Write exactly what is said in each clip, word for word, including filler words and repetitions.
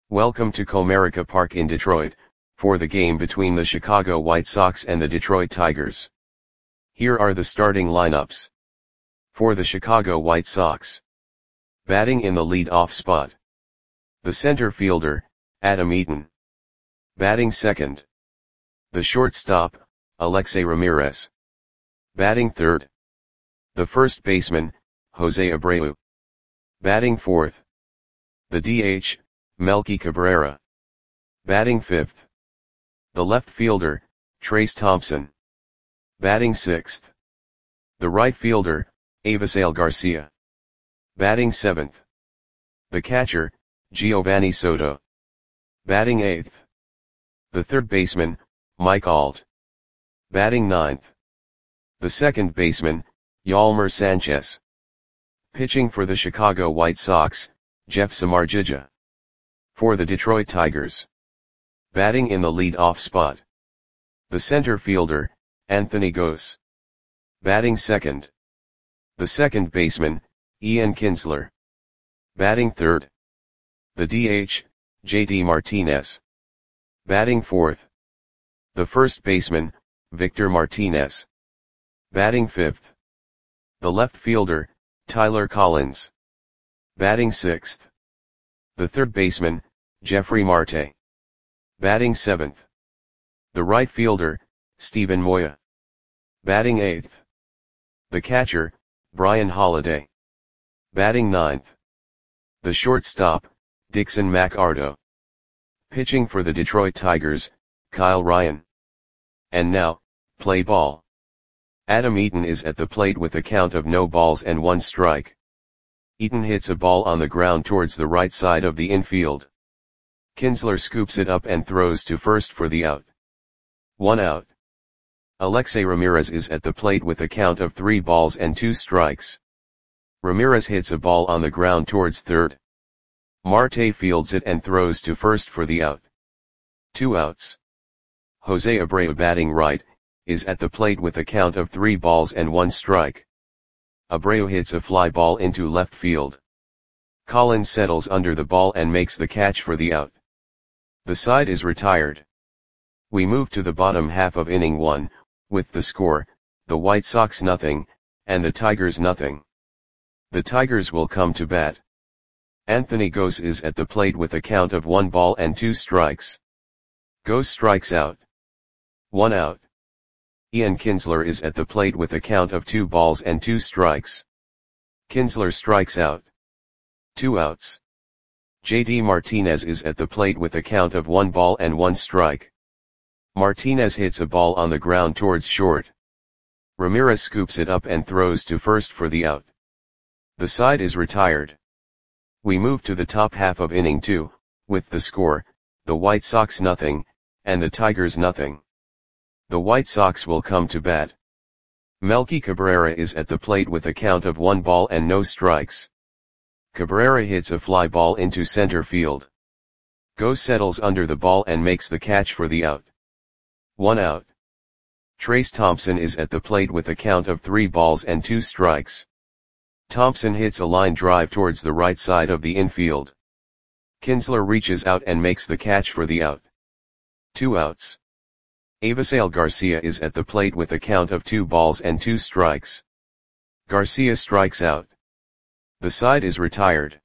Welcome to Comerica Park in Detroit, for the game between the Chicago White Sox and the Detroit Tigers. Here are the starting lineups. For the Chicago White Sox. Batting in the lead-off spot. The center fielder, Adam Eaton. Batting second. The shortstop, Alexei Ramirez. Batting third. The first baseman, Jose Abreu. Batting fourth. The D H, Melky Cabrera. Batting fifth. The left fielder, Trayce Thompson. Batting sixth. The right fielder, Avisail Garcia. Batting seventh. The catcher, Giovanni Soto. Batting eighth. The third baseman, Mike Alt. Batting ninth. The second baseman, Yolmer Sanchez. Pitching for the Chicago White Sox, Jeff Samardzija. For the Detroit Tigers. Batting in the lead-off spot. The center fielder, Anthony Gose. Batting second. The second baseman, Ian Kinsler. Batting third. The D H, J D Martinez. Batting fourth. The first baseman, Victor Martinez. Batting fifth. The left fielder, Tyler Collins. Batting sixth. The third baseman, Jeffrey Marte. Batting seventh. The right fielder, Steven Moya. Batting eighth. The catcher, Brian Holiday. Batting ninth. The shortstop, Dixon McArdo. Pitching for the Detroit Tigers, Kyle Ryan. And now, play ball. Adam Eaton is at the plate with a count of no balls and one strike. Eaton hits a ball on the ground towards the right side of the infield. Kinsler scoops it up and throws to first for the out. One out. Alexei Ramirez is at the plate with a count of three balls and two strikes. Ramirez hits a ball on the ground towards third. Marte fields it and throws to first for the out. Two outs. Jose Abreu, batting right, is at the plate with a count of three balls and one strike. Abreu hits a fly ball into left field. Collins settles under the ball and makes the catch for the out. The side is retired. We move to the bottom half of inning one, with the score, the White Sox nothing, and the Tigers nothing. The Tigers will come to bat. Anthony Gose is at the plate with a count of one ball and two strikes. Gose strikes out. One out. Ian Kinsler is at the plate with a count of two balls and two strikes. Kinsler strikes out. Two outs. J D Martinez is at the plate with a count of one ball and one strike. Martinez hits a ball on the ground towards short. Ramirez scoops it up and throws to first for the out. The side is retired. We move to the top half of inning two, with the score, the White Sox nothing, and the Tigers nothing. The White Sox will come to bat. Melky Cabrera is at the plate with a count of one ball and no strikes. Cabrera hits a fly ball into center field. Gose settles under the ball and makes the catch for the out. One out. Trayce Thompson is at the plate with a count of three balls and two strikes. Thompson hits a line drive towards the right side of the infield. Kinsler reaches out and makes the catch for the out. Two outs. Avisail Garcia is at the plate with a count of two balls and two strikes. Garcia strikes out. The side is retired.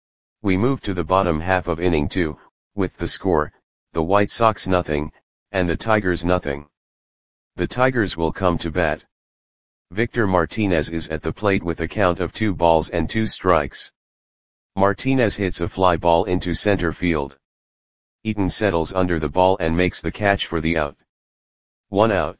We move to the bottom half of inning two, with the score, the White Sox nothing, and the Tigers nothing. The Tigers will come to bat. Victor Martinez is at the plate with a count of two balls and two strikes. Martinez hits a fly ball into center field. Eaton settles under the ball and makes the catch for the out. One out.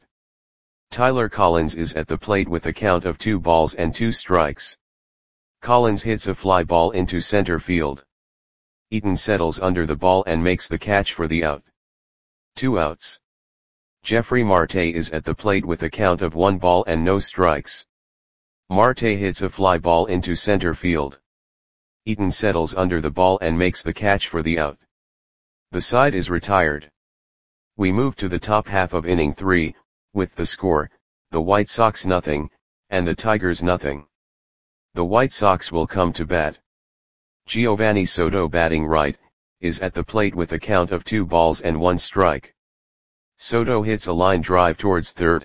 Tyler Collins is at the plate with a count of two balls and two strikes. Collins hits a fly ball into center field. Eaton settles under the ball and makes the catch for the out. Two outs. Jeffrey Marte is at the plate with a count of one ball and no strikes. Marte hits a fly ball into center field. Eaton settles under the ball and makes the catch for the out. The side is retired. We move to the top half of inning three, with the score, the White Sox nothing, and the Tigers nothing. The White Sox will come to bat. Giovanni Soto, batting right, is at the plate with a count of two balls and one strike. Soto hits a line drive towards third.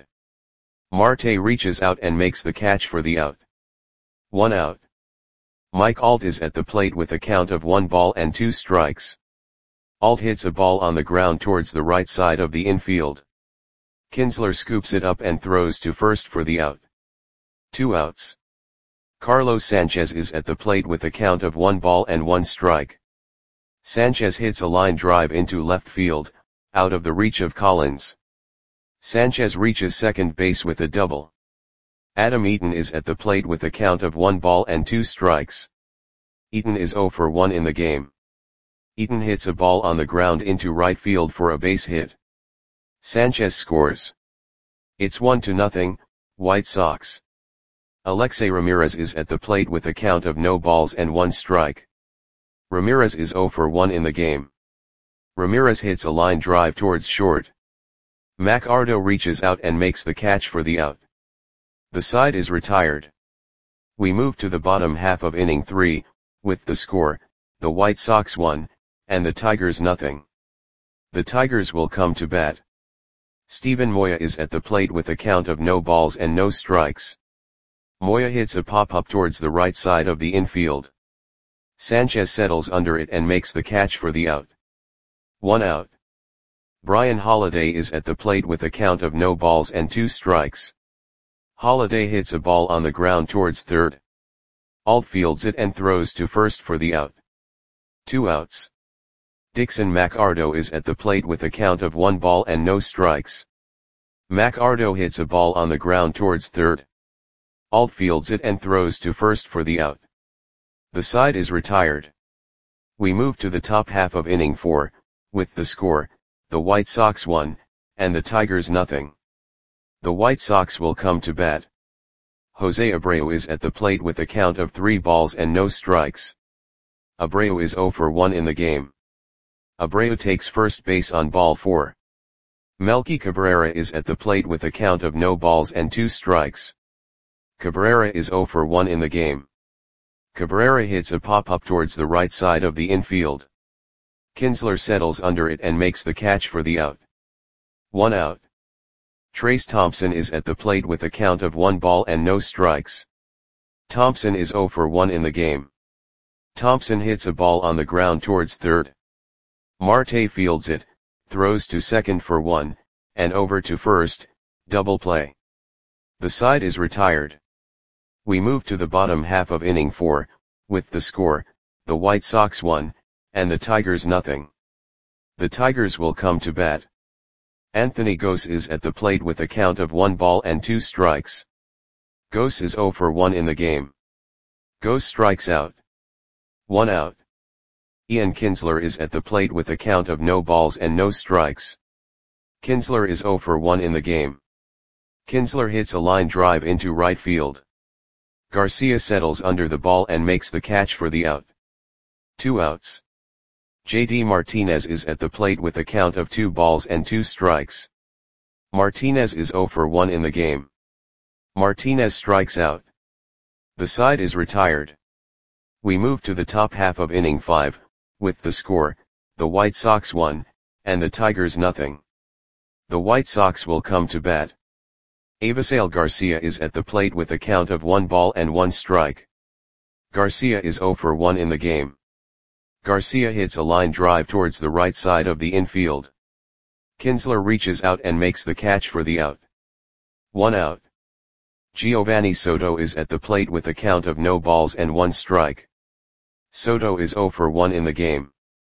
Marte reaches out and makes the catch for the out. One out. Mike Alt is at the plate with a count of one ball and two strikes. Alt hits a ball on the ground towards the right side of the infield. Kinsler scoops it up and throws to first for the out. Two outs. Carlos Sanchez is at the plate with a count of one ball and one strike. Sanchez hits a line drive into left field, out of the reach of Collins. Sanchez reaches second base with a double. Adam Eaton is at the plate with a count of one ball and two strikes. Eaton is zero for one in the game. Eaton hits a ball on the ground into right field for a base hit. Sanchez scores. It's one to nothing, White Sox. Alexei Ramirez is at the plate with a count of no balls and one strike. Ramirez is zero for one in the game. Ramirez hits a line drive towards short. McArdo reaches out and makes the catch for the out. The side is retired. We move to the bottom half of inning three, with the score, the White Sox one, and the Tigers nothing. The Tigers will come to bat. Steven Moya is at the plate with a count of no balls and no strikes. Moya hits a pop-up towards the right side of the infield. Sanchez settles under it and makes the catch for the out. One out. Brian Holiday is at the plate with a count of no balls and two strikes. Holiday hits a ball on the ground towards third. Alt fields it and throws to first for the out. Two outs. Dixon McArdo is at the plate with a count of one ball and no strikes. McArdo hits a ball on the ground towards third. Alt fields it and throws to first for the out. The side is retired. We move to the top half of inning four, with the score, the White Sox one, and the Tigers nothing. The White Sox will come to bat. Jose Abreu is at the plate with a count of three balls and no strikes. Abreu is zero for one in the game. Abreu takes first base on ball four. Melky Cabrera is at the plate with a count of no balls and two strikes. Cabrera is zero for one in the game. Cabrera hits a pop-up towards the right side of the infield. Kinsler settles under it and makes the catch for the out. One out. Trace Thompson is at the plate with a count of one ball and no strikes. Thompson is zero for one in the game. Thompson hits a ball on the ground towards third. Marte fields it, throws to second for one, and over to first, double play. The side is retired. We move to the bottom half of inning four, with the score, the White Sox one, and the Tigers nothing. The Tigers will come to bat. Anthony Gose is at the plate with a count of one ball and two strikes. Gose is zero for one in the game. Gose strikes out. One out. Ian Kinsler is at the plate with a count of no balls and no strikes. Kinsler is zero for one in the game. Kinsler hits a line drive into right field. Garcia settles under the ball and makes the catch for the out. Two outs. J D Martinez is at the plate with a count of two balls and two strikes. Martinez is zero for one in the game. Martinez strikes out. The side is retired. We move to the top half of inning five, with the score, the White Sox one, and the Tigers nothing. The White Sox will come to bat. Avisail Garcia is at the plate with a count of one ball and one strike. Garcia is zero for one in the game. Garcia hits a line drive towards the right side of the infield. Kinsler reaches out and makes the catch for the out. One out. Giovanni Soto is at the plate with a count of no balls and one strike. Soto is zero for one in the game.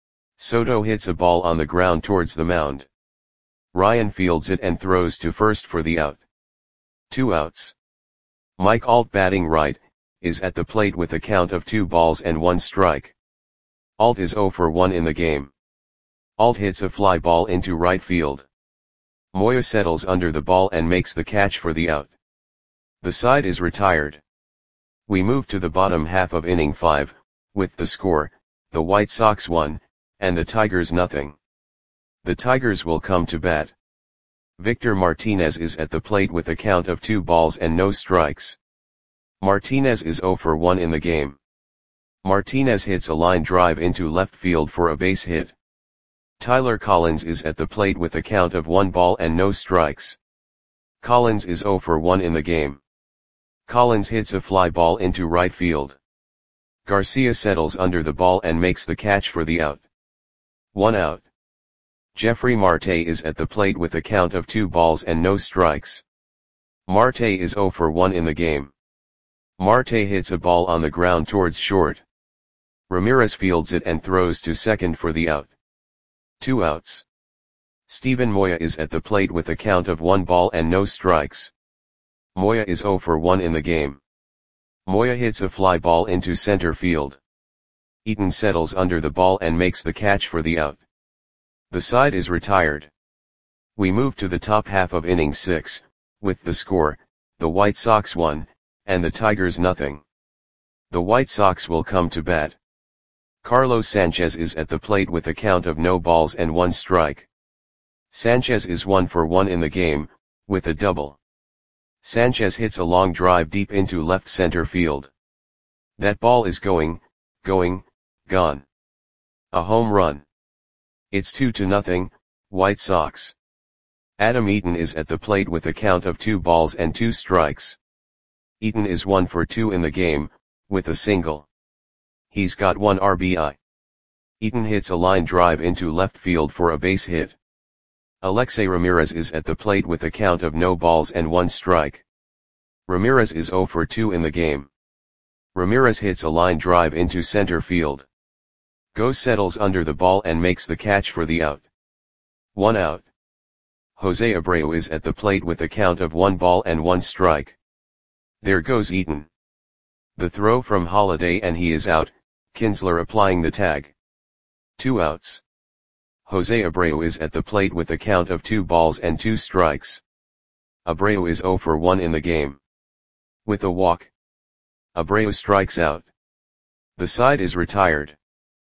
Soto hits a ball on the ground towards the mound. Ryan fields it and throws to first for the out. Two outs. Mike Alt, batting right, is at the plate with a count of two balls and one strike. Alt is zero for one in the game. Alt hits a fly ball into right field. Moya settles under the ball and makes the catch for the out. The side is retired. We move to the bottom half of inning five, with the score, the White Sox one, and the Tigers nothing. The Tigers will come to bat. Victor Martinez is at the plate with a count of two balls and no strikes. Martinez is zero for one in the game. Martinez hits a line drive into left field for a base hit. Tyler Collins is at the plate with a count of one ball and no strikes. Collins is zero for one in the game. Collins hits a fly ball into right field. Garcia settles under the ball and makes the catch for the out. One out. Jeffrey Marte is at the plate with a count of two balls and no strikes. Marte is zero for one in the game. Marte hits a ball on the ground towards short. Ramirez fields it and throws to second for the out. Two outs. Steven Moya is at the plate with a count of one ball and no strikes. Moya is zero for one in the game. Moya hits a fly ball into center field. Eaton settles under the ball and makes the catch for the out. The side is retired. We move to the top half of inning six, with the score, the White Sox one, and the Tigers nothing. The White Sox will come to bat. Carlos Sanchez is at the plate with a count of no balls and one strike. Sanchez is one for one in the game, with a double. Sanchez hits a long drive deep into left center field. That ball is going, going, gone. A home run. It's two to nothing, White Sox. Adam Eaton is at the plate with a count of two balls and two strikes. Eaton is one for two in the game, with a single. He's got one R B I. Eaton hits a line drive into left field for a base hit. Alexei Ramirez is at the plate with a count of no balls and one strike. Ramirez is zero for two in the game. Ramirez hits a line drive into center field. Goes settles under the ball and makes the catch for the out. One out. Jose Abreu is at the plate with a count of one ball and one strike. There goes Eaton. The throw from Holiday and he is out, Kinsler applying the tag. Two outs. Jose Abreu is at the plate with a count of two balls and two strikes. Abreu is zero for one in the game. With a walk. Abreu strikes out. The side is retired.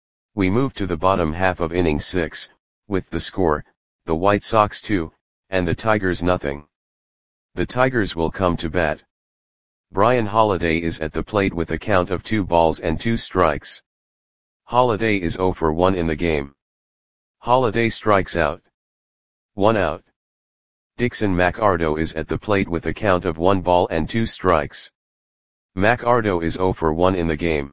We move to the bottom half of inning six, with the score, the White Sox two, and the Tigers nothing. The Tigers will come to bat. Brian Holiday is at the plate with a count of two balls and two strikes. Holiday is zero for one in the game. Holiday strikes out. One out. Dixon McArdo is at the plate with a count of one ball and two strikes. McArdo is zero for one in the game.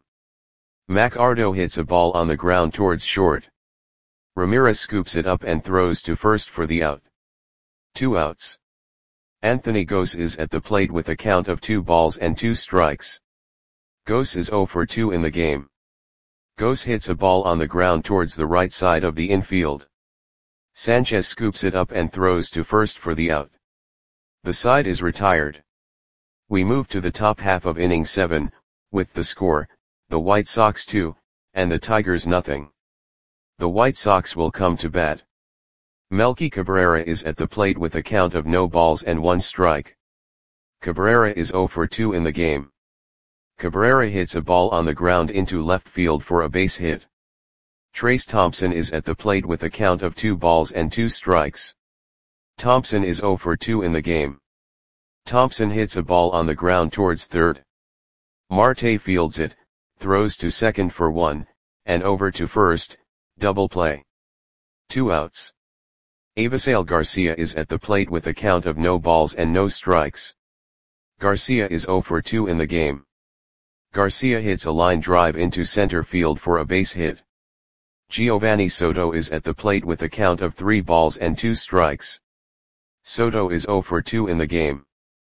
McArdo hits a ball on the ground towards short. Ramirez scoops it up and throws to first for the out. Two outs. Anthony Gose is at the plate with a count of two balls and two strikes. Gose is zero for two in the game. Gose hits a ball on the ground towards the right side of the infield. Sanchez scoops it up and throws to first for the out. The side is retired. We move to the top half of inning seven, with the score, the White Sox two, and the Tigers nothing. The White Sox will come to bat. Melky Cabrera is at the plate with a count of no balls and one strike. Cabrera is zero for two in the game. Cabrera hits a ball on the ground into left field for a base hit. Trace Thompson is at the plate with a count of two balls and two strikes. Thompson is zero for two in the game. Thompson hits a ball on the ground towards third. Marte fields it, throws to second for one, and over to first, double play. Two outs. Avisail Garcia is at the plate with a count of no balls and no strikes. Garcia is zero for two in the game. Garcia hits a line drive into center field for a base hit. Giovanni Soto is at the plate with a count of three balls and two strikes. Soto is zero for two in the game.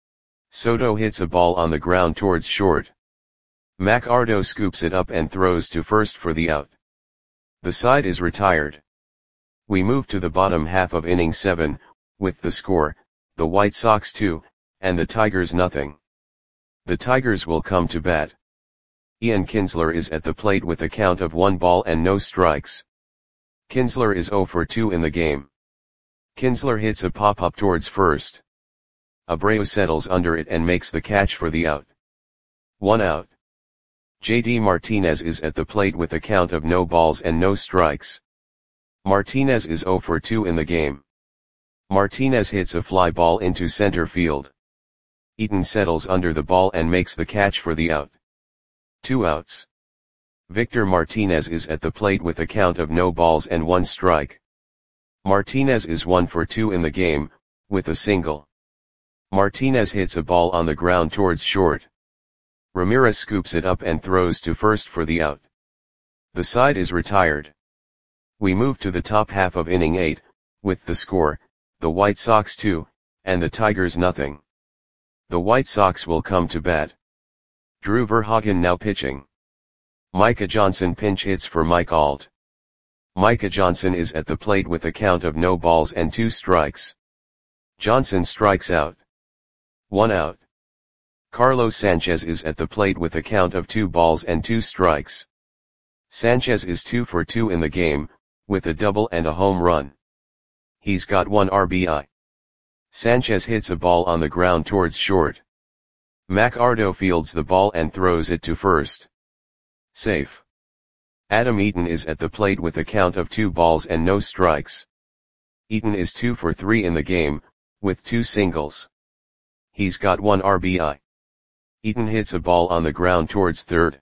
Soto hits a ball on the ground towards short. McArdo scoops it up and throws to first for the out. The side is retired. We move to the bottom half of inning seven, with the score, the White Sox two, and the Tigers nothing. The Tigers will come to bat. Ian Kinsler is at the plate with a count of one ball and no strikes. Kinsler is zero for two in the game. Kinsler hits a pop-up towards first. Abreu settles under it and makes the catch for the out. One out. J D Martinez is at the plate with a count of no balls and no strikes. Martinez is zero for two in the game. Martinez hits a fly ball into center field. Eaton settles under the ball and makes the catch for the out. Two outs. Victor Martinez is at the plate with a count of no balls and one strike. Martinez is one for two in the game, with a single. Martinez hits a ball on the ground towards short. Ramirez scoops it up and throws to first for the out. The side is retired. We move to the top half of inning eight, with the score, the White Sox two, and the Tigers nothing. The White Sox will come to bat. Drew Verhagen now pitching. Micah Johnson pinch hits for Mike Alt. Micah Johnson is at the plate with a count of no balls and two strikes. Johnson strikes out. One out. Carlos Sanchez is at the plate with a count of two balls and two strikes. Sanchez is two for two in the game, with a double and a home run. He's got one R B I. Sanchez hits a ball on the ground towards short. McArdo fields the ball and throws it to first. Safe. Adam Eaton is at the plate with a count of two balls and no strikes. Eaton is two for three in the game, with two singles. He's got one R B I. Eaton hits a ball on the ground towards third.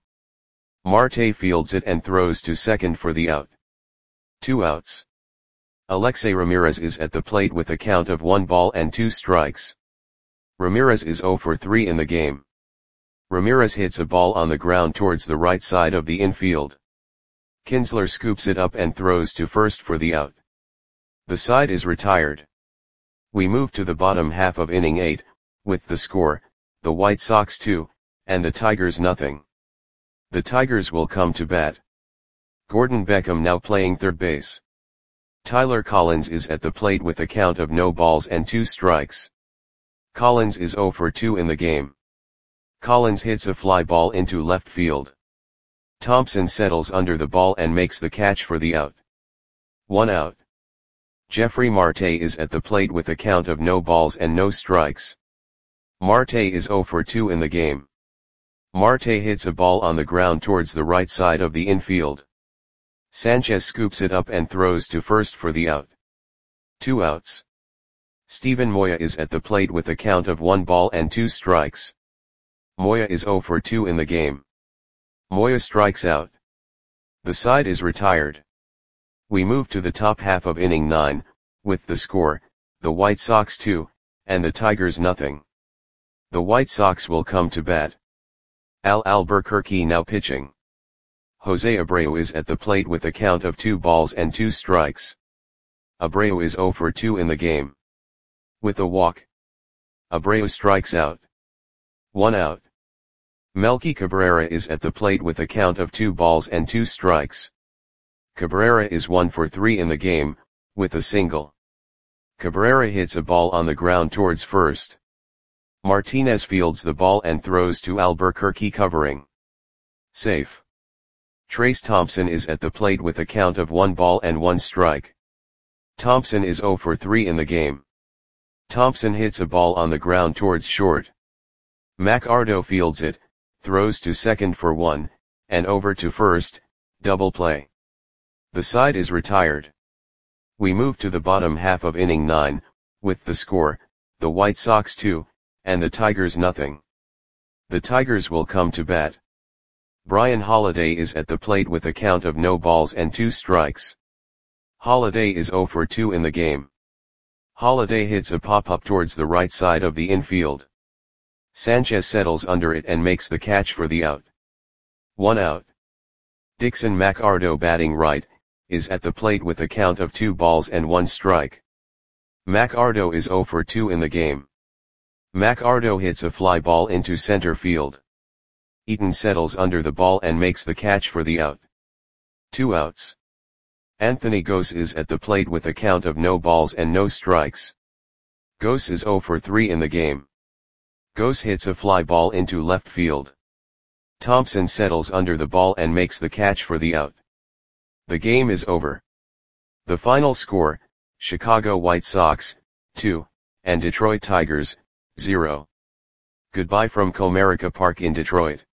Marte fields it and throws to second for the out. Two outs. Alexei Ramirez is at the plate with a count of one ball and two strikes. Ramirez is zero for three in the game. Ramirez hits a ball on the ground towards the right side of the infield. Kinsler scoops it up and throws to first for the out. The side is retired. We move to the bottom half of inning eight, with the score, the White Sox two, and the Tigers nothing. The Tigers will come to bat. Gordon Beckham now playing third base. Tyler Collins is at the plate with a count of no balls and two strikes. Collins is zero for two in the game. Collins hits a fly ball into left field. Thompson settles under the ball and makes the catch for the out. One out. Jeffrey Marte is at the plate with a count of no balls and no strikes. Marte is zero for two in the game. Marte hits a ball on the ground towards the right side of the infield. Sanchez scoops it up and throws to first for the out. Two outs. Steven Moya is at the plate with a count of one ball and two strikes. Moya is zero for two in the game. Moya strikes out. The side is retired. We move to the top half of inning nine, with the score, the White Sox two, and the Tigers nothing. The White Sox will come to bat. Al Albuquerque now pitching. Jose Abreu is at the plate with a count of two balls and two strikes. Abreu is zero for two in the game. With a walk. Abreu strikes out. One out. Melky Cabrera is at the plate with a count of two balls and two strikes. Cabrera is one for three in the game, with a single. Cabrera hits a ball on the ground towards first. Martinez fields the ball and throws to Albuquerque covering. Safe. Trace Thompson is at the plate with a count of one ball and one strike. Thompson is zero for three in the game. Thompson hits a ball on the ground towards short. McArdo fields it, throws to second for one, and over to first, double play. The side is retired. We move to the bottom half of inning nine, with the score, the White Sox two, and the Tigers nothing. The Tigers will come to bat. Brian Holiday is at the plate with a count of no balls and two strikes. Holiday is zero for two in the game. Holiday hits a pop-up towards the right side of the infield. Sanchez settles under it and makes the catch for the out. One out. Dixon McArdo batting right, is at the plate with a count of two balls and one strike. McArdo is zero for two in the game. McArdo hits a fly ball into center field. Eaton settles under the ball and makes the catch for the out. Two outs. Anthony Gose is at the plate with a count of no balls and no strikes. Gose is zero for three in the game. Gose hits a fly ball into left field. Thompson settles under the ball and makes the catch for the out. The game is over. The final score, Chicago White Sox, two, and Detroit Tigers, zero. Goodbye from Comerica Park in Detroit.